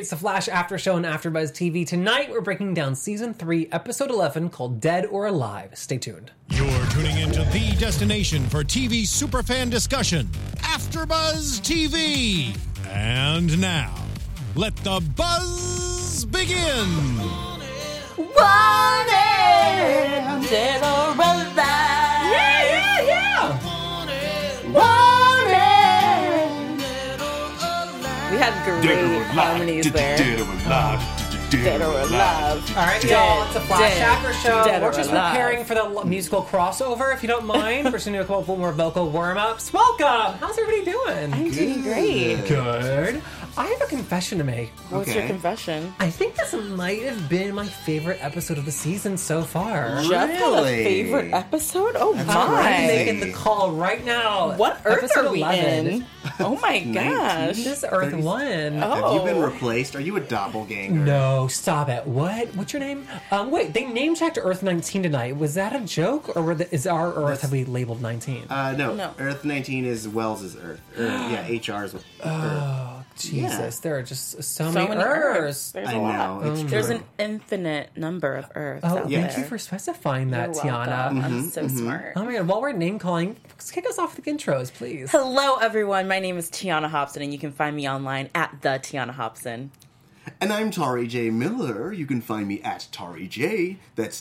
It's the Flash After Show on AfterBuzz TV. Tonight, we're breaking down Season 3, Episode 11, called Dead or Alive. Stay tuned. You're tuning into the destination for TV superfan discussion, AfterBuzz TV. And now, let the buzz begin. Wanted, dead or alive. Yeah! Wanted. We had great harmonies there. Dead or alive. Dead or alive. All right, y'all, it's a Flash After Show. Dead We're or just alive. preparing for the musical crossover, if you don't mind. We're just going to do a couple more vocal warm-ups. Welcome! How's everybody doing? I'm doing great. Good. I have a confession to make. What's Okay. your confession? I think this might have been my favorite episode of the season so far. Jeff had a Really? favorite episode? Oh That's my. I'm right. making the call right now. What Earth Episode are we 11. in? Oh my gosh. This is Earth 30. 1. Oh. Have you been replaced? Are you a doppelganger? No, stop it. What? What's your name? Wait, they name-checked Earth 19 tonight. Was that a joke? Or is our Earth, have we labeled 19? No. Earth 19 is Wells's Earth. HR's Earth. Oh, Jesus. Yeah. There are just so So many many Earths. Earths. There's I a lot. know. It's There's true. an infinite number of Earths Oh, out thank there. you for specifying that, You're Tiana. welcome. I'm so smart. Oh my god, while we're name-calling, kick us off with the intros, please. Hello, everyone. My name is Tiana Hobson, and you can find me online at the Tiana Hobson. And I'm Tari J. Miller. You can find me at Tari J. That's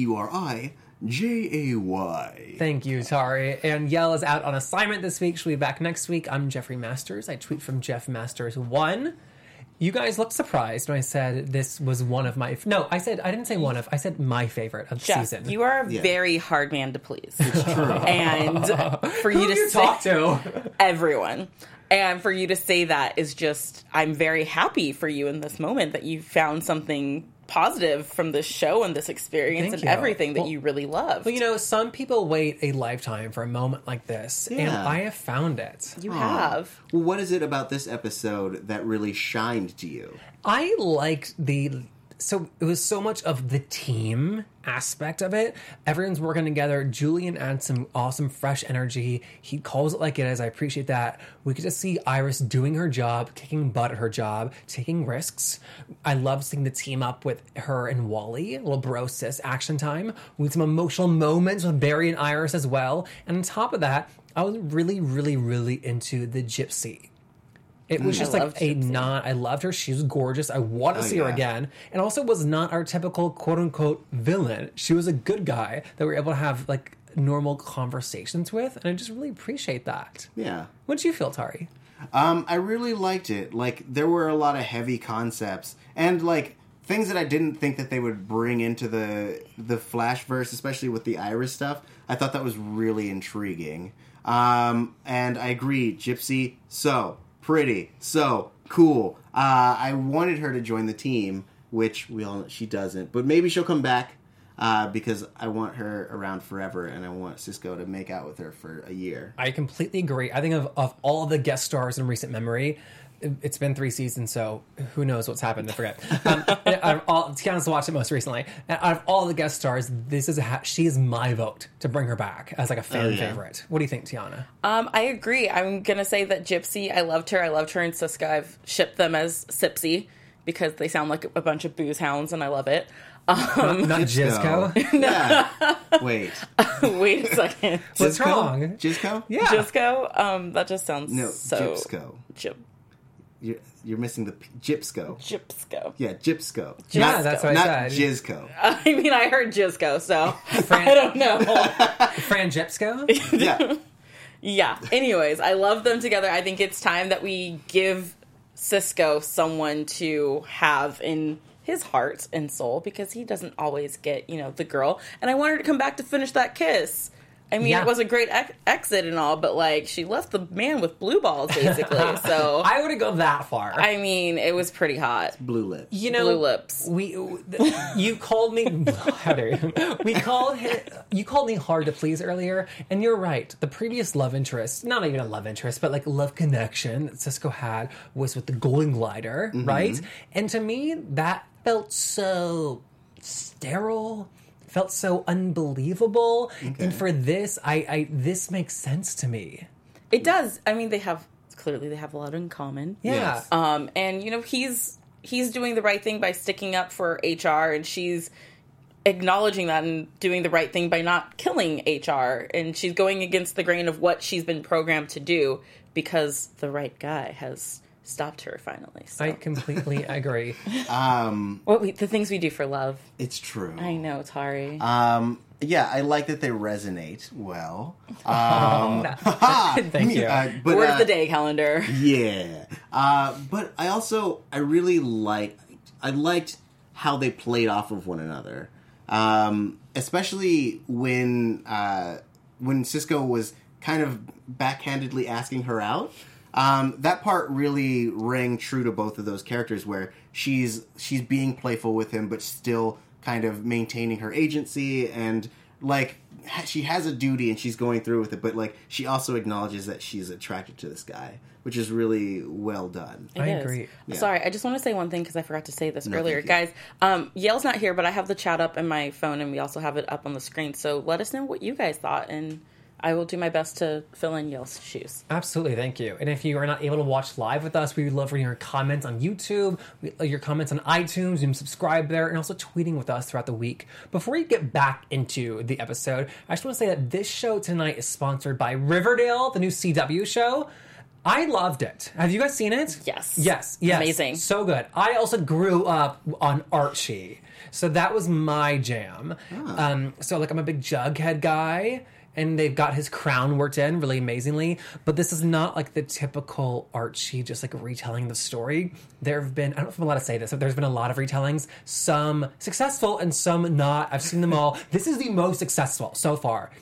TAURIJAY. Thank you, Tari. And Yell is out on assignment this week. She'll be back next week. I'm Jeffrey Masters. I tweet from Jeff Masters 1. You guys looked surprised when I said this was one of my... No, I didn't say one of. I said my favorite of the Jeff, season. you are a Yeah. very hard man to please. It's true. And for Who you do to you say talk to? everyone. And for you to say that is just, I'm very happy for you in this moment that you found something positive from this show and this experience Thank and you. everything that Well- you really love. Well, you know, some people wait a lifetime for a moment like this, and Yeah. I have found it. You have. Well, what is it about this episode that really shined to you? I liked so it was so much of the team aspect of it. Everyone's working together. Julian adds some awesome fresh energy. He calls it like it is. I appreciate that. We get to see Iris doing her job, kicking butt at her job, taking risks. I love seeing the team up with her and Wally. A little bro sis action time. We had some emotional moments with Barry and Iris as well. And on top of that, I was really, really, really into the Gypsy. It was just I like loved a Gypsy. I loved her. She was gorgeous. I want to see her yeah. again. And also was not our typical quote unquote villain. She was a good guy that we were able to have like normal conversations with. And I just really appreciate that. Yeah. What did you feel, Tari? I really liked it. Like, there were a lot of heavy concepts and like things that I didn't think that they would bring into the Flashverse, especially with the Iris stuff. I thought that was really intriguing. And I agree, Gypsy, so pretty, so cool. I wanted her to join the team, which we all know she doesn't, but maybe she'll come back. Because I want her around forever, and I want Cisco to make out with her for a year. I completely agree. I think of all the guest stars in recent memory, it's been 3 seasons, so who knows what's happened? I forget. Tiana's watched it most recently. And out of all the guest stars, she is my vote to bring her back as like a fan favorite. What do you think, Tiana? I agree. I'm going to say that Gypsy, I loved her. I loved her and Siska. I've shipped them as Sipsy because they sound like a bunch of booze hounds, and I love it. Not Jisco. Yeah. Wait. Wait a second. What's Jisco? wrong? Jisco? Yeah. Jisco? That just sounds No, so... Gypsco. Gyp. You're missing the Gypsco. Gypsco. Yeah, Gypsco. Yeah, Not- that's what not I said. Jizco. I mean, I heard Jisco, so I don't know. Fran Jepsko? Yeah. Yeah. Anyways, I love them together. I think it's time that we give Cisco someone to have in his heart and soul because he doesn't always get, the girl. And I want her to come back to finish that kiss. I mean, Yeah. it was a great exit and all, but like she left the man with blue balls basically. So I wouldn't go that far. I mean, it was pretty hot. Blue lips. You know, Blue lips. You called me. How dare you? You called me hard to please earlier, and you're right. The previous love interest, not even a love interest, but like a love connection that Cisco had was with the Golden Glider, right? And to me, that felt so sterile. Felt so unbelievable, and for this, this makes sense to me. It does. I mean, they have a lot in common. Yeah. Yes. And he's he's doing the right thing by sticking up for HR, and she's acknowledging that and doing the right thing by not killing HR, and she's going against the grain of what she's been programmed to do because the right guy has stopped her finally. So. I completely agree. The things we do for love. It's true. I know, Tari. Yeah, I like that they resonate well. Thank you. But, Word of the day calendar. Yeah. But I really liked how they played off of one another. Especially when Cisco was kind of backhandedly asking her out. That part really rang true to both of those characters, where she's being playful with him, but still kind of maintaining her agency, and like she has a duty and she's going through with it, but like she also acknowledges that she's attracted to this guy, which is really well done. It I is. agree. Yeah. Sorry, I just want to say one thing because I forgot to say this earlier. thank Guys, Yale's not here, but I have the chat up in my phone, and we also have it up on the screen. So let us know what you guys thought, and I will do my best to fill in Yale's shoes. Absolutely, thank you. And if you are not able to watch live with us, we would love your comments on YouTube, your comments on iTunes, you can subscribe there, and also tweeting with us throughout the week. Before you get back into the episode, I just want to say that this show tonight is sponsored by Riverdale, the new CW show. I loved it. Have you guys seen it? Yes. Yes. Amazing. So good. I also grew up on Archie, so that was my jam. So like I'm a big Jughead guy, and they've got his crown worked in really amazingly, but this is not like the typical Archie just like retelling the story. There have been, I don't know if I'm allowed to say this, but there's been a lot of retellings, some successful and some not. I've seen them all. This is the most successful so far.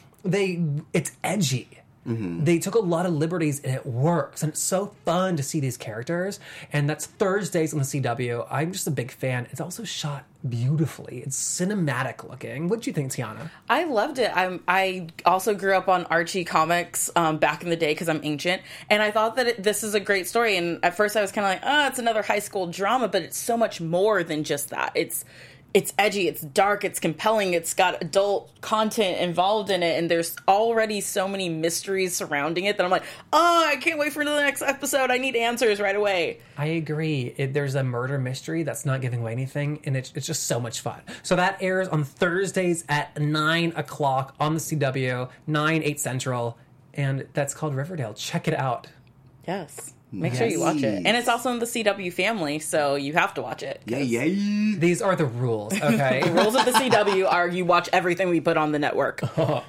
It's edgy. They took a lot of liberties and it works, and it's so fun to see these characters. And that's Thursdays on the CW. I'm just a big fan. It's also shot beautifully. It's cinematic looking. What do you think, Tiana? I loved it. I also grew up on Archie comics back in the day because I'm ancient, and I thought that this is a great story. And at first I was kind of like, oh, it's another high school drama, but it's so much more than just that. It's edgy, it's dark, it's compelling, it's got adult content involved in it, and there's already so many mysteries surrounding it that I'm like, oh, I can't wait for the next episode. I need answers right away. I agree. There's a murder mystery that's not giving away anything, and it's just so much fun. So that airs on Thursdays at 9 o'clock on the CW, 8 Central, and that's called Riverdale. Check it out. Yes. Make sure you watch it. And it's also in the CW family, so you have to watch it. Yeah. These are the rules, okay? The rules of the CW are you watch everything we put on the network.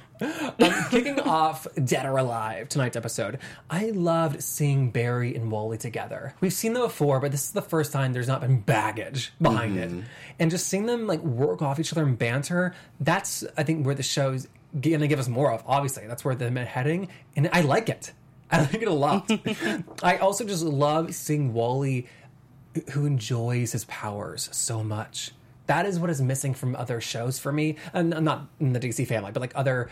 Kicking off Dead or Alive, tonight's episode, I loved seeing Barry and Wally together. We've seen them before, but this is the first time there's not been baggage behind it. And just seeing them like work off each other and banter, that's, I think, where the show's going to give us more of. Obviously, that's where they're heading, and I like it. I like it a lot. I also just love seeing Wally, who enjoys his powers so much. That is what is missing from other shows for me. And not in the DC family, but like other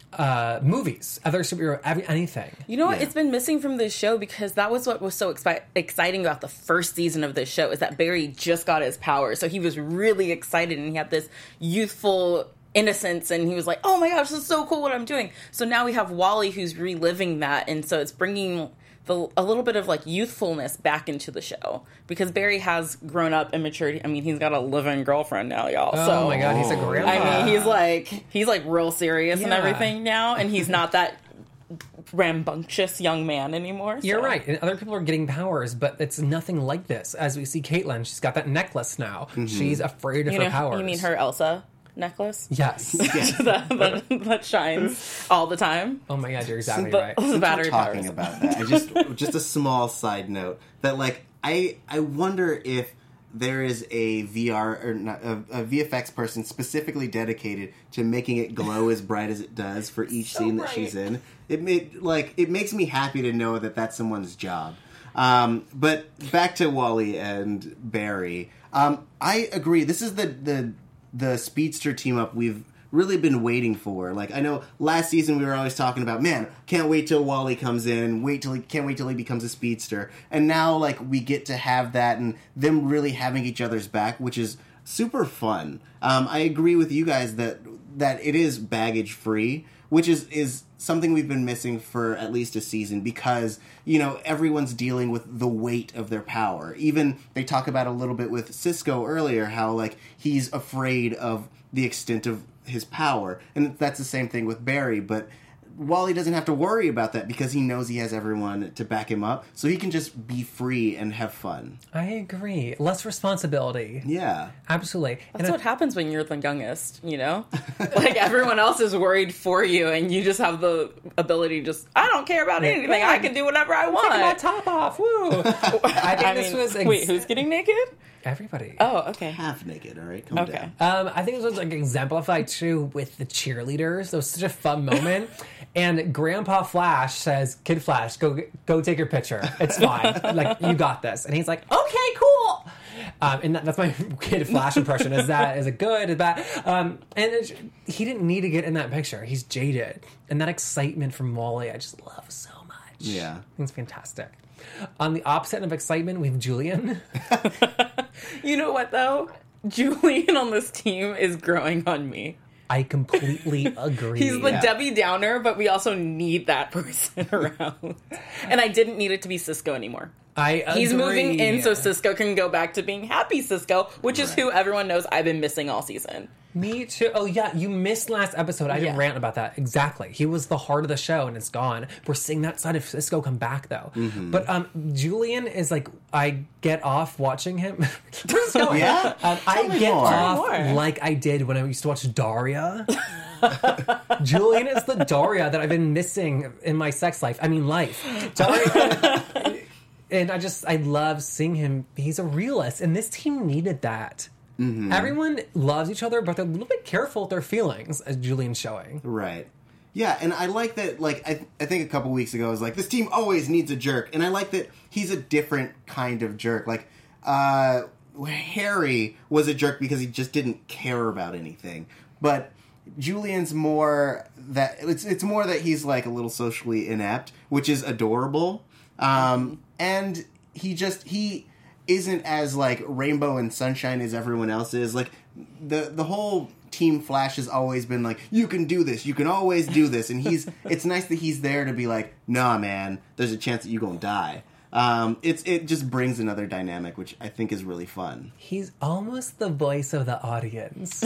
movies, other superhero, anything. You know what? It's been missing from this show because that was what was so exciting about the first season of this show, is that Barry just got his powers. So he was really excited, and he had this youthful innocence, and he was like, oh my gosh, this is so cool what I'm doing. So now we have Wally who's reliving that, and so it's bringing a little bit of like youthfulness back into the show, because Barry has grown up and matured. I mean, he's got a living girlfriend now, y'all. Oh my god, he's a grandpa. I mean, he's like real serious and everything now, and he's not that rambunctious young man anymore. You're right, and other people are getting powers, but it's nothing like this. As we see Caitlin, she's got that necklace now. She's afraid of her powers. You mean her Elsa necklace? Yes. that shines all the time. Oh my god, you're exactly The right. battery Talking powers. about that, just a small side note that like I wonder if there is a VR or not, a VFX person specifically dedicated to making it glow as bright as it does for each scene that she's in. It makes me happy to know that that's someone's job. But back to Wally and Barry. I agree. This is the speedster team up we've really been waiting for. Like, I know last season we were always talking about, man, can't wait till Wally comes in, can't wait till he becomes a speedster. And now, like, we get to have that and them really having each other's back, which is super fun. I agree with you guys that it is baggage free, which is something we've been missing for at least a season because, you know, everyone's dealing with the weight of their power. Even they talk about a little bit with Cisco earlier, how, like, he's afraid of the extent of his power. And that's the same thing with Barry, but Wally doesn't have to worry about that because he knows he has everyone to back him up, so he can just be free and have fun. I agree. Less responsibility. Yeah. Absolutely. That's what happens when you're the youngest, you know? Like, everyone else is worried for you, and you just have the ability to just, I don't care about anything. I can do whatever I want. Take my top off. Woo. I think this was... Wait, who's getting naked? Everybody. Oh, okay. Half naked, all right? Calm down. I think this was like exemplified too with the cheerleaders. It was such a fun moment. And Grandpa Flash says, "Kid Flash, go take your picture. It's fine. Like, you got this." And he's like, "Okay, cool." And that's my Kid Flash impression. Is it good? Is it bad? He didn't need to get in that picture. He's jaded, and that excitement from Wally, I just love so much. Yeah, I think it's fantastic. On the opposite of excitement, we have Julian. You know what, though? Julian on this team is growing on me. I completely agree. He's the Debbie Downer, but we also need that person around. And I didn't need it to be Cisco anymore. I agree. He's moving in so Cisco can go back to being happy Cisco, which is who everyone knows I've been missing all season. Me too. Oh, yeah, you missed last episode. I didn't rant about that. Exactly. He was the heart of the show, and it's gone. We're seeing that side of Cisco come back, though. Mm-hmm. But Julian is like, I get off watching him. Where's it going? Yeah? I get off like I did when I used to watch Daria. Julian is the Daria that I've been missing in my sex life. I mean, life. Daria... And I love seeing him. He's a realist, and this team needed that. Mm-hmm. Everyone loves each other, but they're a little bit careful with their feelings, as Julian's showing. Right. Yeah, and I like that, like, I think a couple weeks ago, I was like, this team always needs a jerk. And I like that he's a different kind of jerk. Like, Harry was a jerk because he just didn't care about anything. But Julian's more that, it's more that he's, like, a little socially inept, which is adorable. And he isn't as, like, rainbow and sunshine as everyone else is. Like, the whole Team Flash has always been like, you can do this, you can always do this. And it's nice that he's there to be like, nah, man, there's a chance that you're gonna die. It just brings another dynamic, which I think is really fun. He's almost the voice of the audience.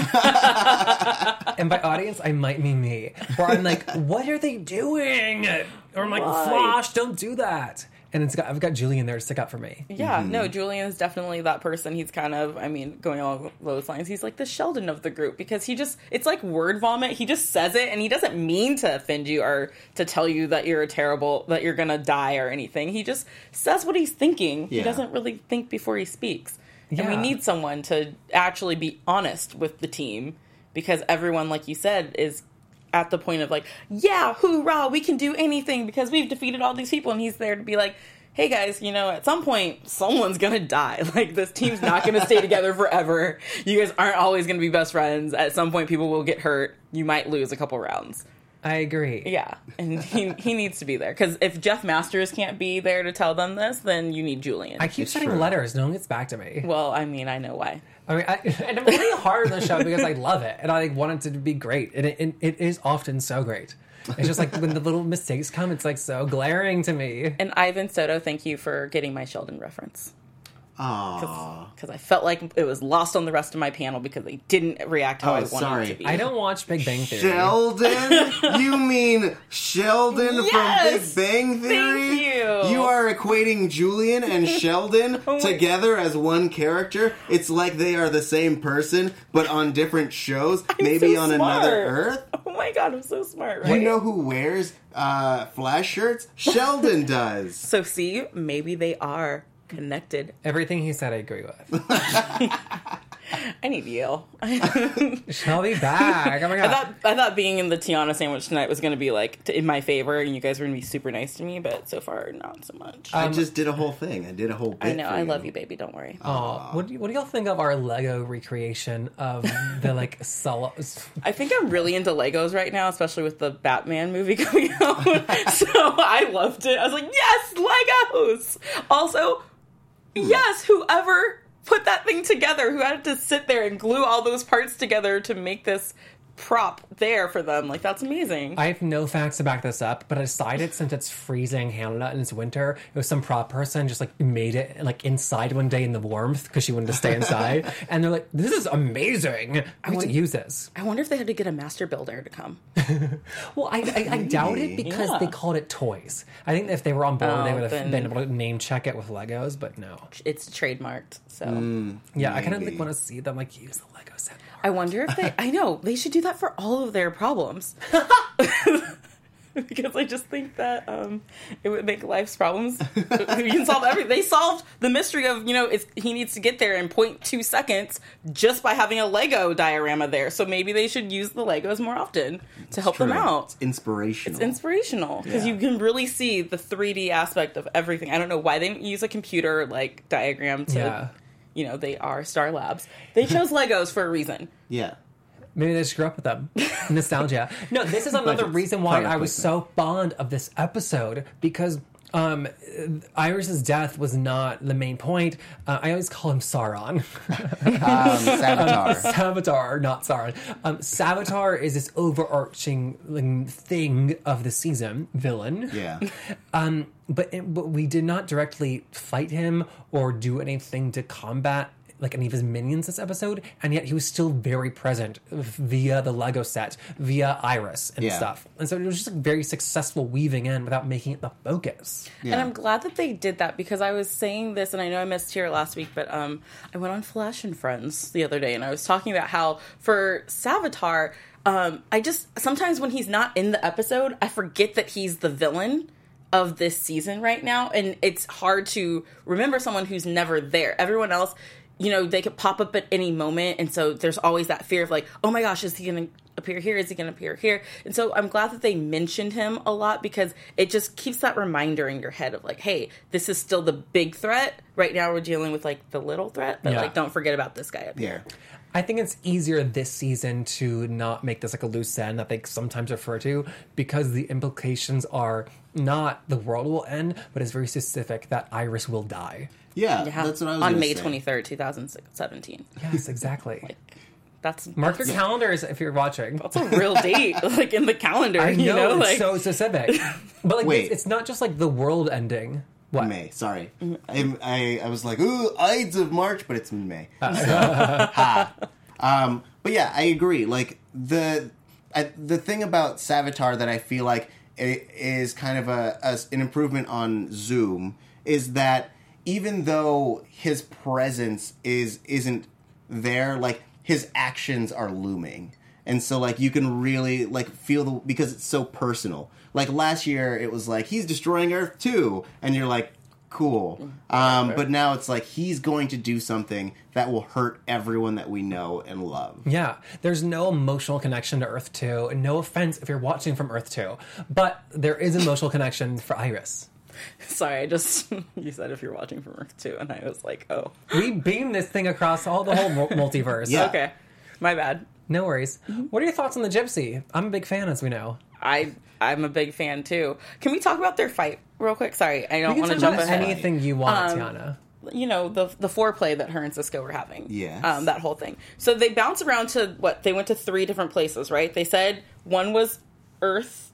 And by audience, I might mean me. Where I'm like, what are they doing? Or I'm like, Flash, don't do that. And I've got Julian there to stick up for me. Yeah, no, Julian is definitely that person. He's kind of, going along those lines, he's like the Sheldon of the group because it's like word vomit. He just says it and he doesn't mean to offend you or to tell you that that you're gonna die or anything. He just says what he's thinking. Yeah. He doesn't really think before he speaks. Yeah. And we need someone to actually be honest with the team because everyone, like you said, is at the point of like, yeah, hoorah, we can do anything because we've defeated all these people. And he's there to be like, hey guys, at some point, someone's gonna die. Like, this team's not gonna stay together forever. You guys aren't always gonna be best friends. At some point, people will get hurt. You might lose a couple rounds. I agree. Yeah, and he needs to be there. Because if Jeff Masters can't be there to tell them this, then you need Julian. I keep sending letters. No one gets back to me. Well, I know why. And I'm really hard on the show because I love it. And I want it to be great. And it is often so great. It's just like when the little mistakes come, it's like so glaring to me. And Ivan Soto, thank you for getting my Sheldon reference. Because I felt like it was lost on the rest of my panel because they didn't react how I wanted it to be. I don't watch Big Bang Theory. Sheldon? You mean Sheldon from Big Bang Theory? Thank you. You are equating Julian and Sheldon together as one character. It's like they are the same person, but on different shows. Maybe on another Earth. Oh my god, I'm so smart, right? You know who wears Flash shirts? Sheldon does. So see, maybe they are connected. Everything he said I agree with. I need you. She'll be back. Oh my god. I thought being in the Tiana sandwich tonight was going to be like in my favor and you guys were going to be super nice to me, but so far not so much. I just did a whole thing. I did a whole bit. I know. I love you, baby. Don't worry. What do y'all think of our Lego recreation of the like solos? I think I'm really into Legos right now, especially with the Batman movie coming out. So I loved it. I was like, yes, Legos. Also, yes, whoever put that thing together, who had to sit there and glue all those parts together to make this prop there for them. Like, that's amazing. I have no facts to back this up, but I decided since it's freezing Canada and it's winter, it was some prop person just like made it like inside one day in the warmth because she wanted to stay inside. And they're like, this is amazing. We need to use this. I wonder if they had to get a master builder to come. Well, I doubt it because they called it toys. I think if they were on board, they would have been able to name check it with Legos, but no. It's trademarked, so. Yeah, I kind of like want to see them like use the Lego set more. I wonder if they... I know, they should do that for all of their problems. Because I just think that it would make life's problems. You can solve everything. They solved the mystery of, he needs to get there in 0.2 seconds just by having a Lego diorama there. So maybe they should use the Legos more often to help them out. It's inspirational. It's inspirational because you can really see the 3D aspect of everything. I don't know why they didn't use a computer like diagram to, they are Star Labs. They chose Legos for a reason. Yeah. Maybe they just grew up with them. Nostalgia. No, this is another reason why I was so fond of this episode, because Iris's death was not the main point. I always call him Sauron. Savitar. Savitar, not Sauron. Savitar is this overarching thing of the season, villain. Yeah. But we did not directly fight him or do anything to combat like any of his minions this episode, and yet he was still very present via the Lego set, via Iris and stuff. And so it was just like very successful weaving in without making it the focus. Yeah. And I'm glad that they did that, because I was saying this, and I know I missed here last week, but I went on Flash and Friends the other day, and I was talking about how for Savitar, sometimes when he's not in the episode, I forget that he's the villain of this season right now, and it's hard to remember someone who's never there. Everyone else, they could pop up at any moment, and so there's always that fear of like, oh my gosh, is he going to appear here? Is he going to appear here? And so I'm glad that they mentioned him a lot, because it just keeps that reminder in your head of like, hey, this is still the big threat. Right now we're dealing with like the little threat, but like, don't forget about this guy up here. I think it's easier this season to not make this like a loose end that they sometimes refer to, because the implications are not the world will end, but it's very specific that Iris will die. Yeah, that's what I was on May 23rd, 2017. Yes, exactly. That's mark your calendars if you're watching. That's a real date, like in the calendar. I know, it's so specific. But like, wait, it's not just like the world ending. What? May, sorry. I was like, ooh, Ides of March, but it's May. But yeah, I agree. Like, the thing about Savitar that I feel like is kind of an improvement on Zoom is that even though his presence isn't there, like, his actions are looming. And so, like, you can really, like, feel because it's so personal. Like, last year, it was like, he's destroying Earth too. And you're like, cool. But now it's like, he's going to do something that will hurt everyone that we know and love. Yeah. There's no emotional connection to Earth 2. And no offense if you're watching from Earth 2. But there is emotional connection for Iris. Sorry, you said if you're watching from Earth 2, and I was like, oh. We beamed this thing across the whole multiverse. Yeah. Okay. My bad. No worries. What are your thoughts on the Gypsy? I'm a big fan, as we know. I'm a big fan, too. Can we talk about their fight real quick? Sorry, I don't want to jump ahead. Anything you want, Tiana. The foreplay that her and Cisco were having. Yes. That whole thing. So they bounce around to, they went to 3 different places, right? They said one was Earth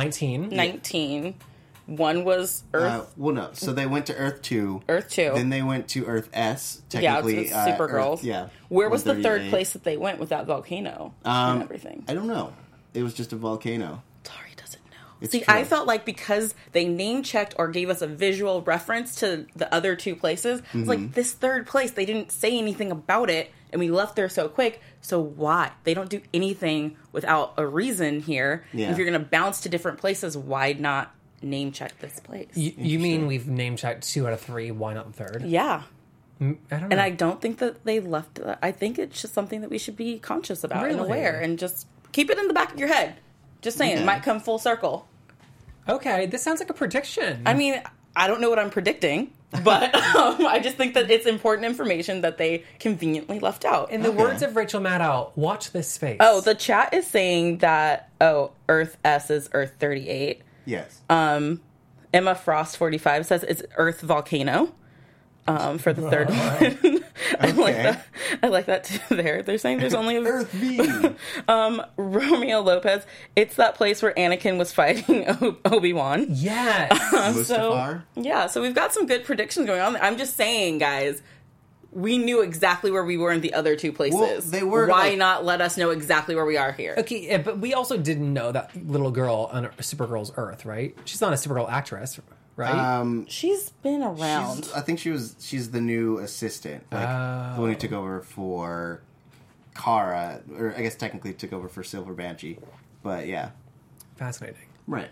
19. One was Earth. No. So they went to Earth 2. Earth 2. Then they went to Earth S, technically. Yeah, it's Supergirls. Yeah. Where was the third place that they went with that volcano and everything? I don't know. It was just a volcano. Tari doesn't know. It's See, true. I felt like because they name-checked or gave us a visual reference to the other 2 places, I was like, this third place, they didn't say anything about it, and we left there so quick, so why? They don't do anything without a reason here. Yeah. If you're going to bounce to different places, why not name check this place? You mean we've name checked 2 out of 3? Why not the third? Yeah. I don't know. And I don't think that they left. I think it's just something that we should be conscious about and aware, and just keep it in the back of your head. Just saying, it might come full circle. Okay, this sounds like a prediction. I mean, I don't know what I'm predicting, but I just think that it's important information that they conveniently left out. In the words of Rachel Maddow, watch this space. Oh, the chat is saying that, Earth S is Earth 38. Yes. Emma Frost 45 says it's Earth Volcano for the third one. I like that. I like that too. They're saying there's only a Earth V. Romeo Lopez. It's that place where Anakin was fighting Obi-Wan. Yes. Mustafar. Yeah, so we've got some good predictions going on. I'm just saying, guys, we knew exactly where we were in the other two places. Well, they were, Why like- not let us know exactly where we are here? Okay, yeah, but we also didn't know that little girl on Supergirl's Earth, right? She's not a Supergirl actress, right? She's been around. I think she's the new assistant, like the one who took over for Kara, or I guess technically took over for Silver Banshee. But yeah, Fascinating. right.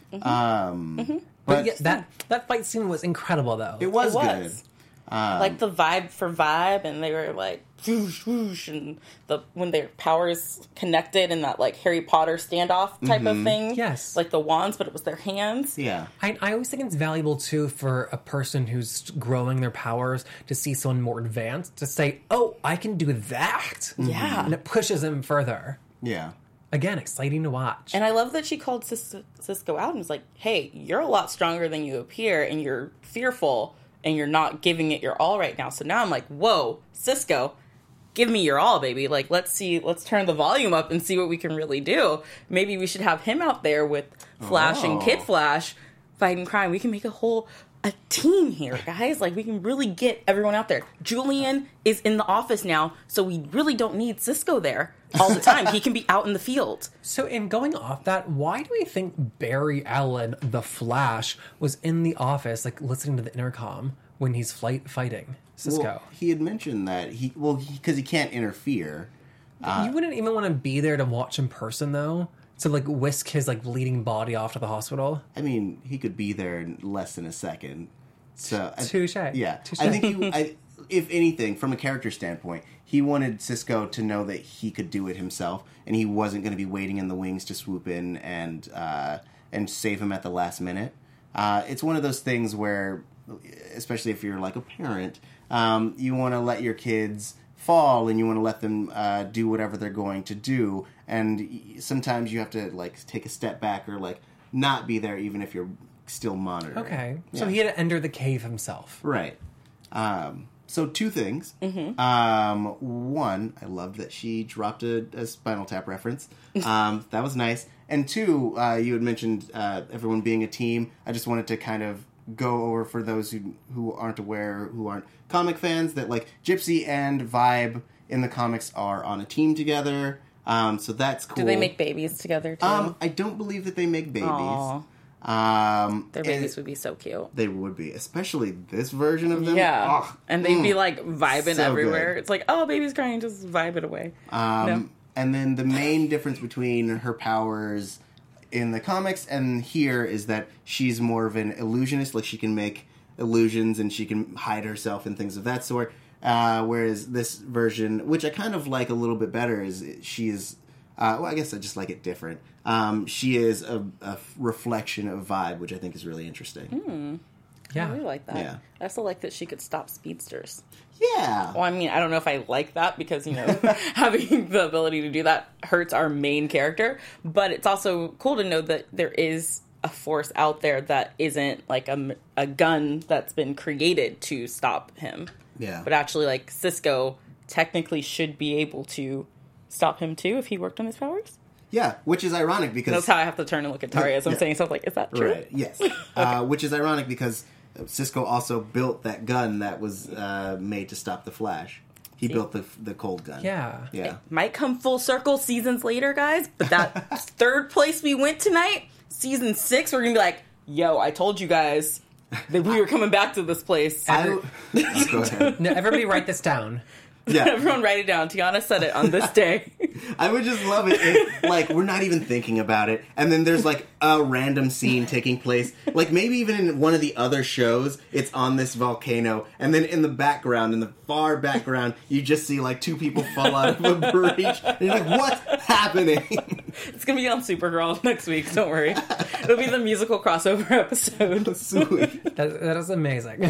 But yeah, that fight scene was incredible, though. It was good. was. Like the vibe for vibe, and they were like whoosh, whoosh, and when their powers connected in that like Harry Potter standoff type of thing. Yes. Like the wands, but it was their hands. Yeah. I always think it's valuable, too, for a person who's growing their powers to see someone more advanced, to say, oh, I can do that. Yeah. And it pushes them further. Yeah. Again, exciting to watch. And I love that she called Cisco out and was like, hey, you're a lot stronger than you appear, and you're fearful, and you're not giving it your all right now. So now I'm like, whoa, Cisco, give me your all, baby. Like, let's turn the volume up and see what we can really do. Maybe we should have him out there with Flash and Kid Flash fighting crime. We can make a team here, guys. Like, we can really get everyone out there. Julian is in the office now, so we really don't need Cisco there all the time. He can be out in the field. So, in going off that, why do we think Barry Allen, the Flash, was in the office, like, listening to the intercom when he's fighting Cisco? Well, he had mentioned that because he can't interfere. You wouldn't even want to be there to watch in person, though? To, like, whisk his, like, bleeding body off to the hospital? I mean, he could be there in less than a second. So Touche. Yeah, Touche. I think if anything, from a character standpoint, he wanted Cisco to know that he could do it himself, and he wasn't going to be waiting in the wings to swoop in and save him at the last minute. It's one of those things where, especially if you're like a parent, you want to let your kids fall and you want to let them do whatever they're going to do, and sometimes you have to like take a step back or like not be there even if you're still monitoring. Okay. So Yeah. he had to enter the cave himself. Right. So two things. One, I loved that she dropped a Spinal Tap reference. That was nice. And two, you had mentioned everyone being a team. I just wanted to kind of go over for those who aren't aware, who aren't comic fans, that like Gypsy and Vibe in the comics are on a team together. So that's cool. Do they make babies together too? I don't believe that they make babies. Aw. Their babies would be so cute. They would be, especially this version of them. Yeah. Oh, and they'd be like vibing So everywhere. good. It's like, oh, baby's crying, just vibe it away. No. And then the main difference between her powers in the comics and here is that she's more of an illusionist. Like, she can make illusions and she can hide herself and things of that sort. Whereas this version, which I kind of like a little bit better, is she is... well, I guess I just like it different. She is a reflection of Vibe, which I think is really interesting. Yeah. I really like that. Yeah. I also like that she could stop speedsters. Yeah. Well, I mean, I don't know if I like that because, you know, having the ability to do that hurts our main character. But it's also cool to know that there is a force out there that isn't like a gun that's been created to stop him. Yeah. But actually, like, Cisco technically should be able to stop him too if he worked on his powers. Yeah, which is ironic because... That's how I have to turn and look at Tari as I'm saying stuff like, is that true? Right, yes. Which is ironic because Cisco also built that gun that was made to stop the Flash. He built the cold gun. Yeah. Yeah. Might come full circle seasons later, guys, but that third place we went tonight, season 6, we're going to be like, yo, I told you guys that we were coming back to this place. Go ahead. No, everybody write this down. Yeah. Everyone write it down. Tiana said it on this day. I would just love it if, like, we're not even thinking about it, and then there's, like, a random scene taking place. Like, maybe even in one of the other shows, it's on this volcano, and then in the background, in the far background, you just see, like, 2 people fall out of a breach, and you're like, what's happening? It's going to be on Supergirl next week. Don't worry. It'll be the musical crossover episode. Sweet. That is amazing.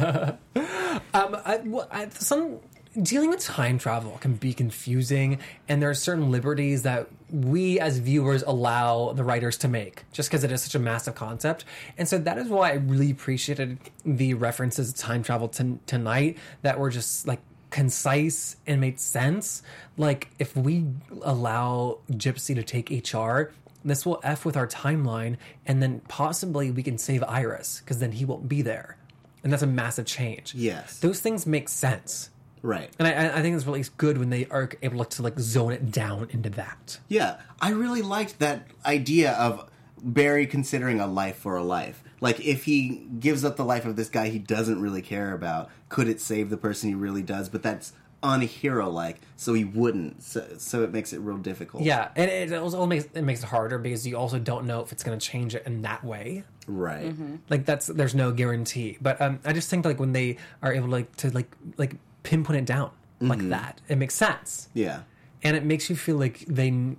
Dealing with time travel can be confusing, and there are certain liberties that we as viewers allow the writers to make, just because it is such a massive concept. And so that is why I really appreciated the references to time travel tonight that were just like concise and made sense. Like, if we allow Gypsy to take HR, this will F with our timeline, and then possibly we can save Iris, because then he won't be there. And that's a massive change. Yes. Those things make sense. Right. And I think it's really good when they are able to, like, zone it down into that. Yeah. I really liked that idea of Barry considering a life for a life. Like, if he gives up the life of this guy he doesn't really care about, could it save the person he really does? But that's unhero-like, so he wouldn't. So it makes it real difficult. Yeah, and it also makes it harder because you also don't know if it's going to change it in that way. Right. Like, there's no guarantee. But I just think, like, when they are able to pinpoint it down like that, it makes sense. Yeah. And it makes you feel like they...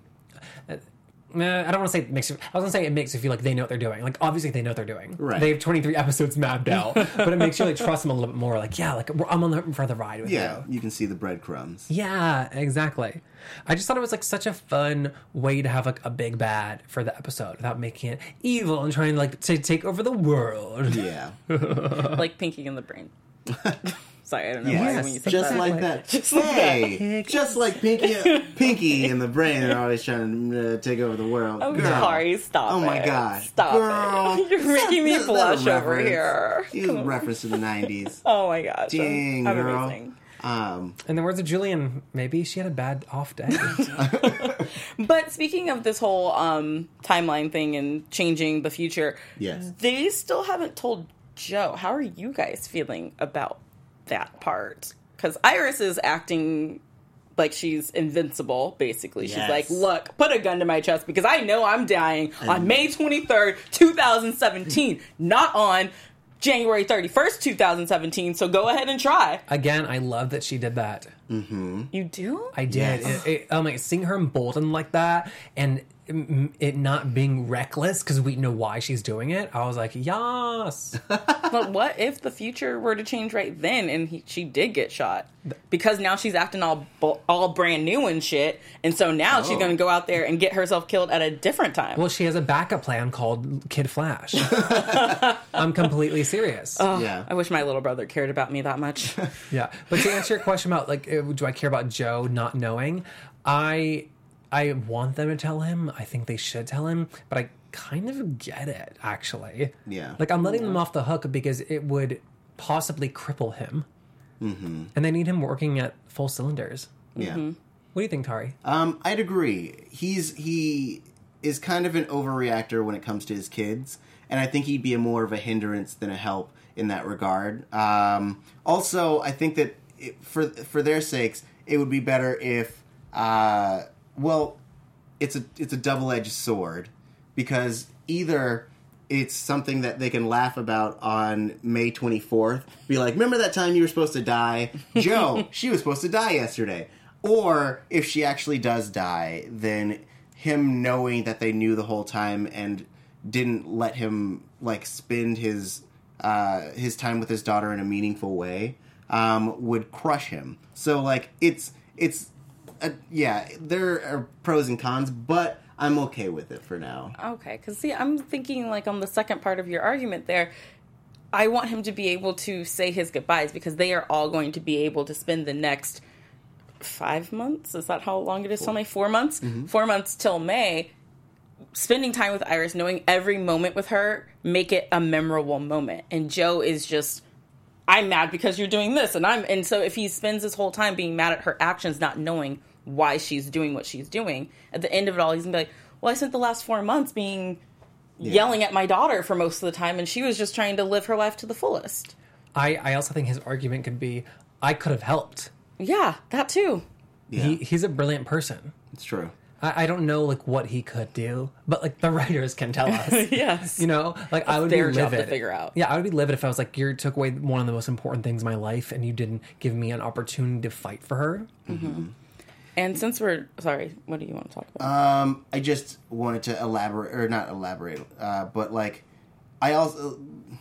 I don't want to say it makes you... I was going to say it makes you feel like they know what they're doing. Like, obviously they know what they're doing. Right. They have 23 episodes mapped out. But it makes you, like, trust them a little bit more. Like, yeah, like, I'm on for the ride with you. Yeah, you can see the breadcrumbs. Yeah, exactly. I just thought it was, like, such a fun way to have, like, a big bad for the episode without making it evil and trying, like, to take over the world. Yeah. Like Pinky in the Brain. Sorry, I don't know why when you said just that. like that. Just like Pinky in the Brain are always trying to take over the world. I'm Girl. sorry, stop Oh it. my god. Stop Girl. it. You're making me That's blush a over reference. here. It was a reference to the 90s. Oh my gosh. Dang, I'm girl. amazing. In the words of Julian, maybe she had a bad off day. But speaking of this whole timeline thing and changing the future, Yes. they still haven't told Joe. How are you guys feeling about that part? Because Iris is acting like she's invincible, basically. She's Yes. like, look, put a gun to my chest because I know I'm dying on May 23rd, 2017, not on January 31st, 2017, so go ahead and try. Again, I love that she did that. You do? I did. Yes. Like, seeing her emboldened like that and it not being reckless because we know why she's doing it, I was like, yes. But what if the future were to change right then and she did get shot? Because now she's acting all brand new and shit, and so now she's going to go out there and get herself killed at a different time. Well, she has a backup plan called Kid Flash. I'm completely serious. Yeah. I wish my little brother cared about me that much. Yeah. But to answer your question about, like, do I care about Joe not knowing? I want them to tell him. I think they should tell him, but I kind of get it, actually. Yeah. Like, I'm letting them off the hook because it would possibly cripple him. Mm-hmm. And they need him working at full cylinders. Yeah. What do you think, Tari? I'd agree. He is kind of an overreactor when it comes to his kids, and I think he'd be more of a hindrance than a help in that regard. Also, I think that for their sakes, it would be better if, it's a double-edged sword, because either it's something that they can laugh about on May 24th, be like, remember that time you were supposed to die? Joe, she was supposed to die yesterday. Or if she actually does die, then him knowing that they knew the whole time and didn't let him, like, spend his time with his daughter in a meaningful way, would crush him. So, like, there are pros and cons, but I'm okay with it for now. Okay, because see, I'm thinking like on the second part of your argument there, I want him to be able to say his goodbyes because they are all going to be able to spend the next 5 months. Is that how long it is till May? 4 months? 4 months till May. Spending time with Iris, knowing every moment with her, make it a memorable moment. And Joe is just, I'm mad because you're doing this, and so if he spends his whole time being mad at her actions, not knowing why she's doing what she's doing, at the end of it all, he's gonna be like, well, I spent the last 4 months yelling at my daughter for most of the time, and she was just trying to live her life to the fullest. I also think his argument could be, I could have helped. Yeah, that too. Yeah. He's a brilliant person. It's true. I don't know, like, what he could do, but, like, the writers can tell us. Yes. You know? Like, I would be their livid. job to figure out. Yeah, I would be livid if I was like, you took away one of the most important things in my life and you didn't give me an opportunity to fight for her. Mm-hmm. And since sorry, what do you want to talk about? I just wanted to but, like, I also...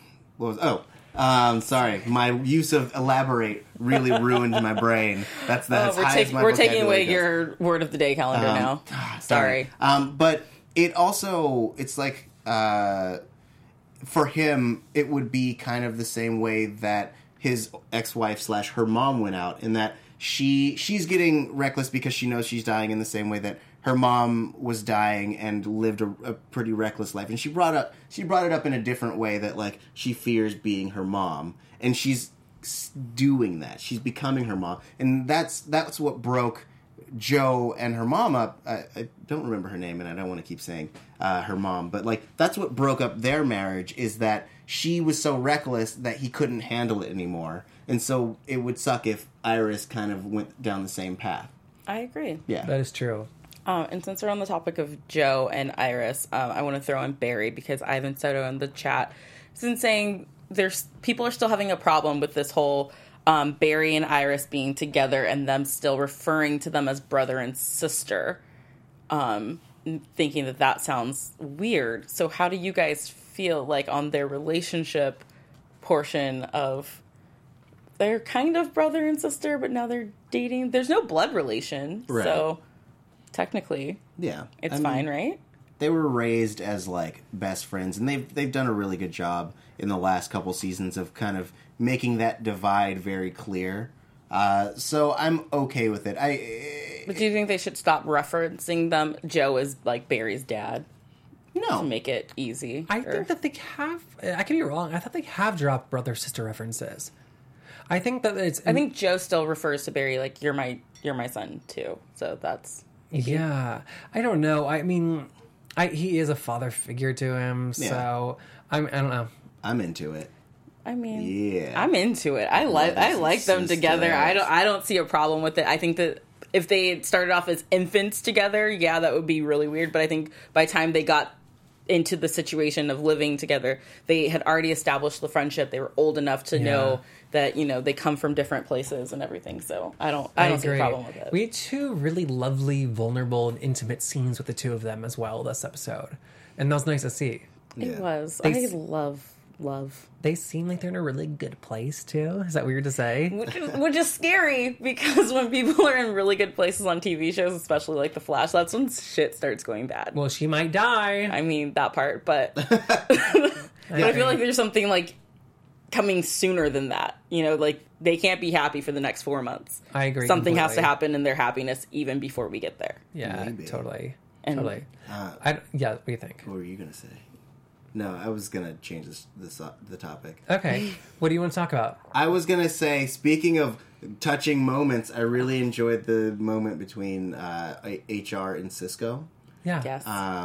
sorry. My use of elaborate really ruined my brain. That's we're taking away your word of the day calendar now. Sorry. But it's like, for him, it would be kind of the same way that his ex-wife / her mom went out, in that she's getting reckless because she knows she's dying in the same way that her mom was dying and lived a pretty reckless life. And she brought it up in a different way that like she fears being her mom, and she's doing that. She's becoming her mom, and that's what broke Jo and her mom up. I don't remember her name, and I don't want to keep saying her mom, but like that's what broke up their marriage, is that she was so reckless that he couldn't handle it anymore, and so it would suck if Iris kind of went down the same path. I agree. Yeah, That is true. And since we're on the topic of Jo and Iris, I want to throw in Barry, because Ivan Soto in the chat has been saying people are still having a problem with this whole Barry and Iris being together and them still referring to them as brother and sister, thinking that sounds weird. So how do you guys feel like on their relationship portion of they're kind of brother and sister, but now they're dating? There's no blood relation, Right. so technically, yeah, it's fine, right? They were raised as like best friends, and they've done a really good job in the last couple seasons of kind of making that divide very clear. So I'm okay with it. But do you think they should stop referencing them? Jo is like Barry's dad to No, make it easy. I think that they have. I could be wrong. I thought they have dropped brother sister references. I think that it's. I think Jo still refers to Barry like you're my son too. So that's Yeah, I don't know. I mean, he is a father figure to him, so I don't know. I'm into it. I mean, Yeah. I'm into it. I like them sisters. together. I don't see a problem with it. I think that if they had started off as infants together, yeah, that would be really weird. But I think by the time they got into the situation of living together, they had already established the friendship. They were old enough to know that, they come from different places and everything. So I don't see a agree. problem with it. We had two really lovely, vulnerable, and intimate scenes with the two of them as well this episode, and that was nice to see. It was. They- I love. They seem like they're in a really good place too. Is that weird to say? Which is scary, because when people are in really good places on TV shows, especially like The Flash, that's when shit starts going bad. Well, she might die. I mean, that part, but I feel like there's something like coming sooner than that. Like they can't be happy for the next 4 months. I agree. Something has to completely. happen in their happiness even before we get there. Yeah, Maybe. totally. And- Totally. What do you think? What were you gonna say? No, I was gonna change the topic. Okay. What do you want to talk about? I was gonna say, speaking of touching moments, I really enjoyed the moment between HR and Cisco. Yeah. Yes.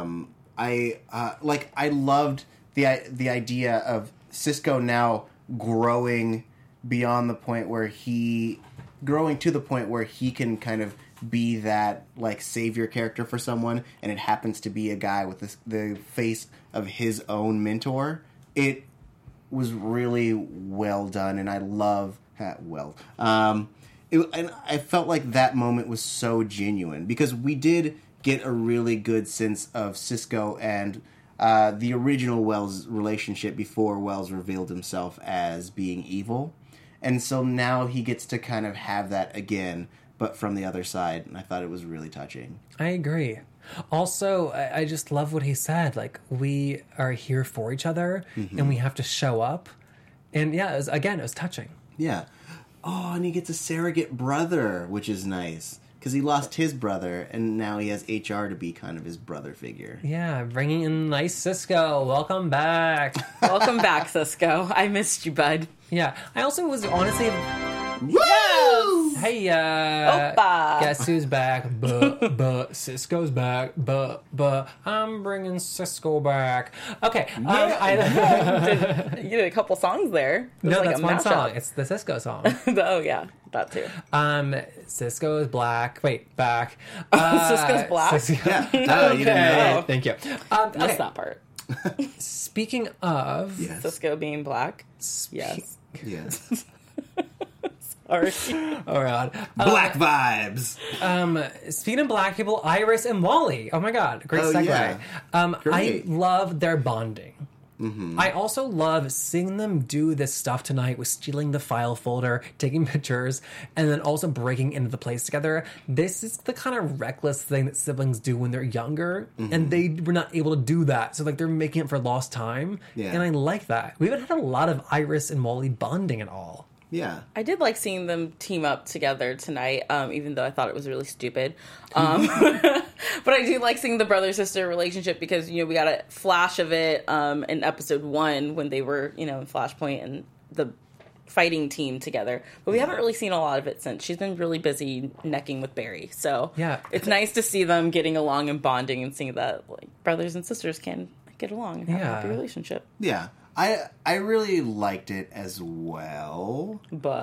I loved the idea of Cisco now growing beyond the point where growing to the point where he can kind of be that like savior character for someone, and it happens to be a guy with the face of his own mentor. It was really well done, and I love and I felt like that moment was so genuine, because we did get a really good sense of Cisco and the original Wells relationship before Wells revealed himself as being evil. And so now he gets to kind of have that again, but from the other side. And I thought it was really touching. I agree. Also, I just love what he said. Like, we are here for each other, and we have to show up. And yeah, it was touching. Yeah. Oh, and he gets a surrogate brother, which is nice. Because he lost his brother, and now he has HR to be kind of his brother figure. Yeah, bringing in nice Cisco. Welcome back. Welcome back, Cisco. I missed you, bud. Yeah, I also was honestly... Woo! Hey, Opa. guess who's back? But Cisco's back. But I'm bringing Cisco back. Okay, You did a couple songs there. It was no, like that's a one mashup. song. It's the Cisco song. Oh, yeah. That too. Cisco is black. Wait, back. Cisco's black? Cisco. Yeah. Oh, you didn't know. Oh. Thank you. Missed Okay. that part. Speaking of, Yes. Cisco being black. Yes. Yes. Or oh god, Black vibes. speaking of black people, Iris and Wally. Oh my god, great Oh, segue. yeah. I Great. love their bonding. I also love seeing them do this stuff tonight with stealing the file folder, taking pictures, and then also breaking into the place together. This is the kind of reckless thing that siblings do when they're younger, and they were not able to do that. So like they're making it for lost time, Yeah. and I like that. We haven't had a lot of Iris and Wally bonding at all. Yeah. I did like seeing them team up together tonight, even though I thought it was really stupid. But I do like seeing the brother-sister relationship because, we got a flash of it in episode 1 when they were, in Flashpoint and the fighting team together. But we haven't really seen a lot of it since. She's been really busy necking with Barry. So it's nice to see them getting along and bonding and seeing that brothers and sisters can get along and have a happy relationship. Yeah. I really liked it as well.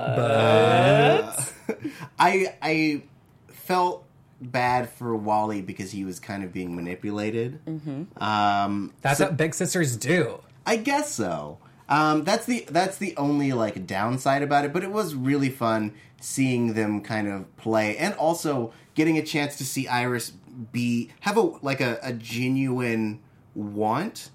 But I felt bad for Wally because he was kind of being manipulated. Mm-hmm. That's what big sisters do. I guess so. That's the only downside about it, but it was really fun seeing them kind of play, and also getting a chance to see Iris have a genuine want.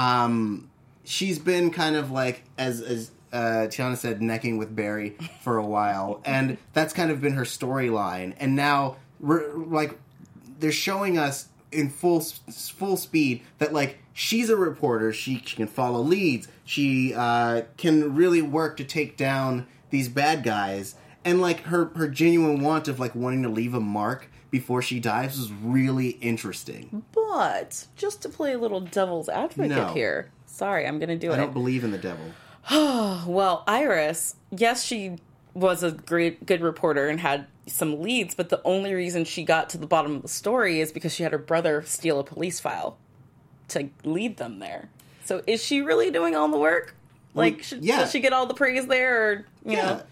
She's been kind of as Tiana said, necking with Barry for a while, and that's kind of been her storyline. And now they're showing us in full speed that she's a reporter. She can follow leads. She can really work to take down these bad guys. And her genuine want of wanting to leave a mark before she dies was really interesting. But just to play a little devil's advocate here. Sorry, I'm going to do it. I don't believe in the devil. Well, Iris, yes, she was a good reporter and had some leads, but the only reason she got to the bottom of the story is because she had her brother steal a police file to lead them there. So is she really doing all the work? Does she get all the praise there? Or, you know?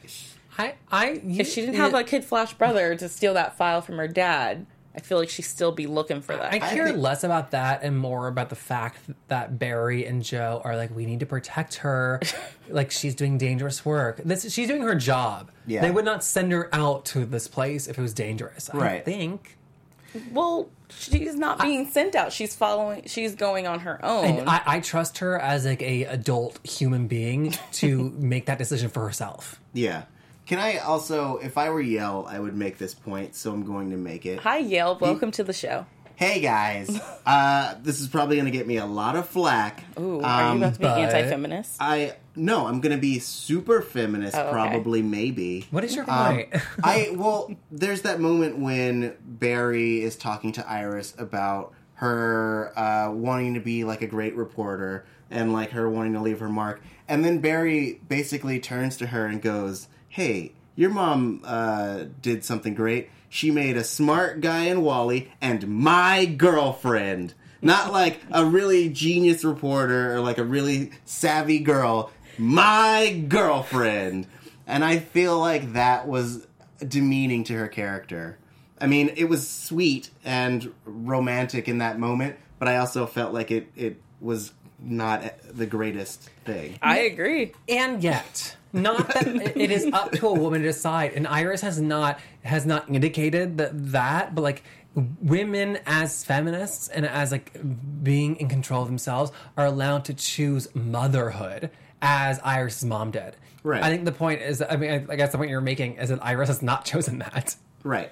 If she didn't have a Kid Flash brother to steal that file from her dad, I feel like she'd still be looking for that. I care less about that and more about the fact that Barry and Joe are we need to protect her. She's doing dangerous work. She's doing her job. Yeah. They would not send her out to this place if it was dangerous, I think. Well, she's not being sent out. She's going on her own. And I trust her as a adult human being to make that decision for herself. Yeah. Can I also, if I were Yale, I would make this point, so I'm going to make it. Hi, Yale. Welcome to the show. Hey, guys. This is probably going to get me a lot of flack. Ooh, are you going to be anti-feminist? No, I'm going to be super feminist, probably, maybe. What is your point? There's that moment when Barry is talking to Iris about her wanting to be a great reporter and her wanting to leave her mark. And then Barry basically turns to her and goes, hey, your mom did something great. She made a smart guy in Wally and my girlfriend. Not a really genius reporter or a really savvy girl. My girlfriend. And I feel that was demeaning to her character. I mean, it was sweet and romantic in that moment, but I also felt it was not the greatest thing. I agree. And yet, not that it is up to a woman to decide. And Iris has not indicated that, but women as feminists and as being in control of themselves are allowed to choose motherhood as Iris's mom did. Right. I think the point is that, I guess the point you're making is that Iris has not chosen that. Right.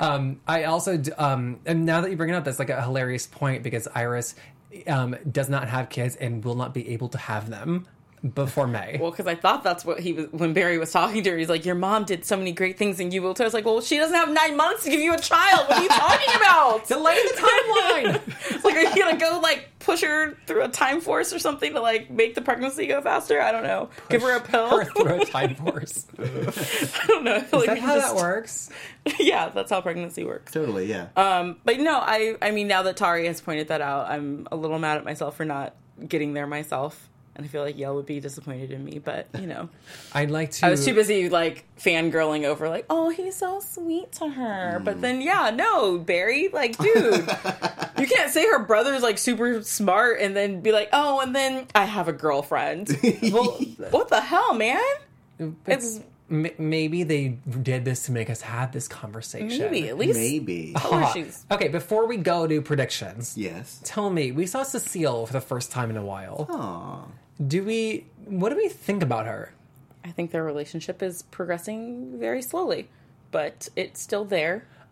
I also, and now that you bring it up, that's a hilarious point because Iris does not have kids and will not be able to have them before May. Well, because I thought that's what he was, when Barry was talking to her, he's like, your mom did so many great things and you will too. I was like, well, she doesn't have 9 months to give you a child. What are you talking about? Delay the timeline. It's are you going to go, push her through a time force or something to, make the pregnancy go faster? I don't know. Give her a pill? Her through a time force. I don't know. I feel is that how that works? Yeah, that's how pregnancy works. Totally, yeah. But no, I mean, now that Tari has pointed that out, I'm a little mad at myself for not getting there myself. And I feel like Yale would be disappointed in me, but, I'd like to... I was too busy, fangirling over, oh, he's so sweet to her. But then, Barry, dude, you can't say her brother's, super smart and then be like, oh, and then I have a girlfriend. Well, what the hell, man? It's... Maybe they did this to make us have this conversation. Maybe, at least. Maybe. Okay, before we go to predictions. Yes. Tell me, we saw Cecile for the first time in a while. Aww. What do we think about her? I think their relationship is progressing very slowly, but it's still there.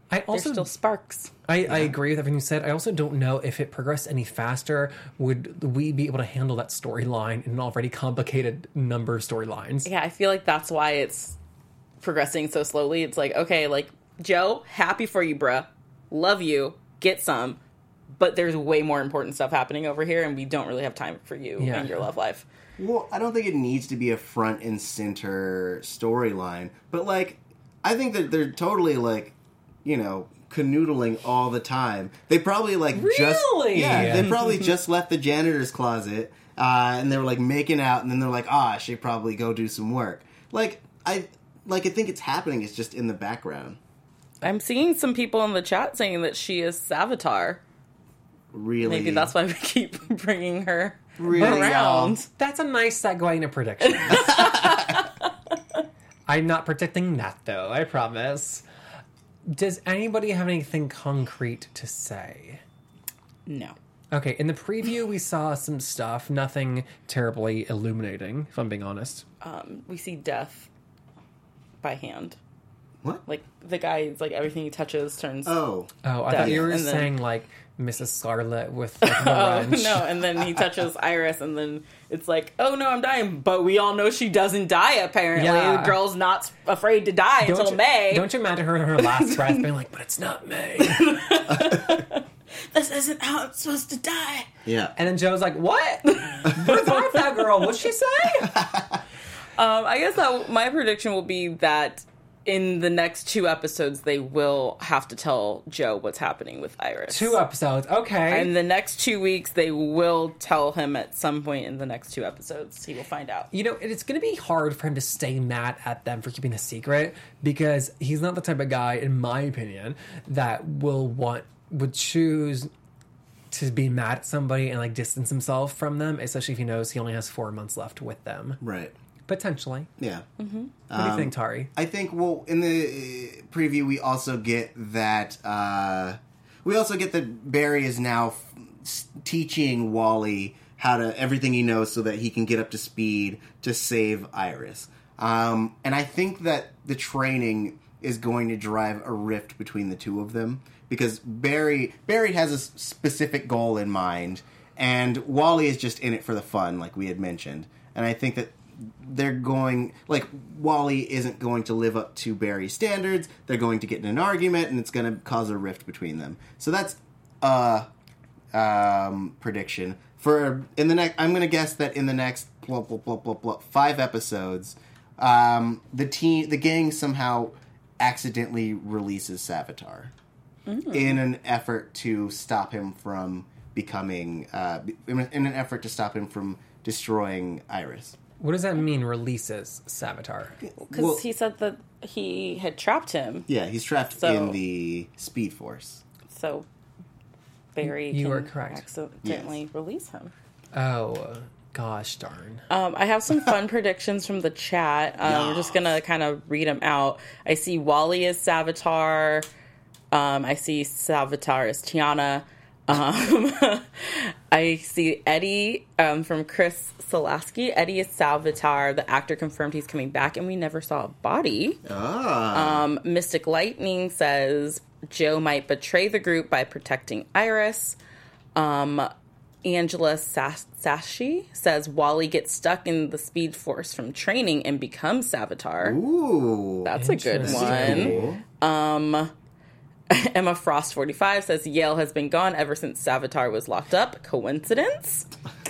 I also There's still sparks. I agree with everything you said. I also don't know if it progressed any faster, would we be able to handle that storyline in an already complicated number of storylines? Yeah, I feel like that's why it's progressing so slowly. It's like, okay, like, Joe, happy for you, bruh. Love you. Get some. But there's way more important stuff happening over here, and we don't really have time for you and your love life. Well, I don't think it needs to be a front and center storyline, but like, I think that they're totally like, canoodling all the time. They probably they probably just left the janitor's closet, and they were like making out, and then they're like, I should probably go do some work. I think it's happening. It's just in the background. I'm seeing some people in the chat saying that she is Savitar. Really? Maybe that's why we keep bringing her Really, around. y'all? That's a nice segue into predictions. I'm not predicting that, though, I promise. Does anybody have anything concrete to say? No. Okay, in the preview we saw some stuff, nothing terribly illuminating, if I'm being honest. We see death by hand. What? Like, the guy, it's like everything he touches turns... Oh. Oh, I thought you were And then- saying, like, Mrs. Scarlet with like, the wrench. No, and then he touches Iris, and then it's like, oh no, I'm dying. But we all know she doesn't die, apparently. Yeah. The girl's not afraid to die until May. Don't you imagine her in her last breath being like, but it's not May. This isn't how I'm supposed to die. Yeah. And then Joe's like, what? Revive that girl. What'd she say? I guess that my prediction will be that in the next 2 episodes, they will have to tell Joe what's happening with Iris. 2 episodes. Okay. In the next 2 weeks, they will tell him at some point in the next 2 episodes. He will find out. It's going to be hard for him to stay mad at them for keeping the secret because he's not the type of guy, in my opinion, that would choose to be mad at somebody and like distance himself from them, especially if he knows he only has 4 months left with them. Right. Potentially. Yeah. Mm-hmm. What do you think, Tari? I think, well, in the preview, we also get that Barry is now teaching Wally everything he knows so that he can get up to speed to save Iris. And I think that the training is going to drive a rift between the two of them because Barry has a specific goal in mind and Wally is just in it for the fun, like we had mentioned. And I think that they're going, like, Wally isn't going to live up to Barry's standards. They're going to get in an argument, and it's going to cause a rift between them. So that's prediction. I'm going to guess that in the next 5 episodes, the gang somehow accidentally releases Savitar in an effort to stop him from becoming, in an effort to stop him from destroying Iris. What does that mean, releases Savitar? Because he said that he had trapped him. Yeah, he's trapped in the Speed Force. So Barry You can are correct. accidentally release him. Oh, gosh darn. I have some fun predictions from the chat. We're just going to kind of read them out. I see Wally as Savitar. I see Savitar as Tiana. I see Eddie from Chris Solaski. Eddie is Savitar. The actor confirmed he's coming back, and we never saw a body. Mystic Lightning says Joe might betray the group by protecting Iris. Angela Sashi says Wally gets stuck in the Speed Force from training and becomes Savitar. Ooh. That's a good one. Cool. Emma Frost 45 says Yale has been gone ever since Savitar was locked up. Coincidence?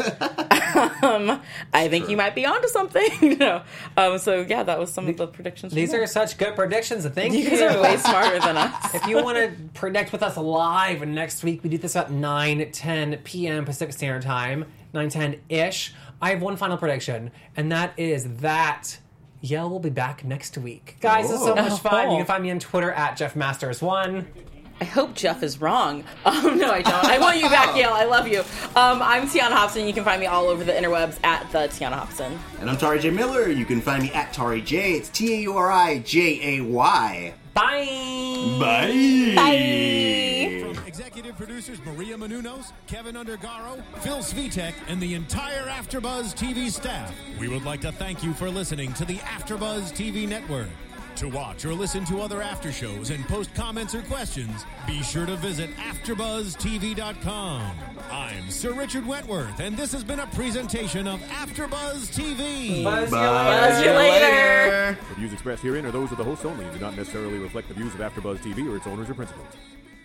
I think you might be onto something. So yeah, that was some of the predictions. These are such good predictions. Thank you. You guys are way smarter than us. If you want to predict with us live next week, we do this at 9:10 p.m. Pacific Standard Time, 9:10-ish. I have one final prediction, and that is that Yale will be back next week. Guys, it's so much fun. You can find me on Twitter at JeffMasters1. I hope Jeff is wrong. No, I don't. I want you back, Yale. I love you. I'm Tiana Hobson. You can find me all over the interwebs at the Tiana Hobson. And I'm Tari J. Miller. You can find me at Tari J. It's TAURIJAY. Bye! Bye! Bye! From executive producers Maria Menounos, Kevin Undergaro, Phil Svitek, and the entire AfterBuzz TV staff, we would like to thank you for listening to the AfterBuzz TV Network. To watch or listen to other after shows and post comments or questions, be sure to visit AfterBuzzTV.com. I'm Sir Richard Wentworth, and this has been a presentation of AfterBuzz TV. Buzz you later. The views expressed herein are those of the hosts only and do not necessarily reflect the views of AfterBuzz TV or its owners or principals.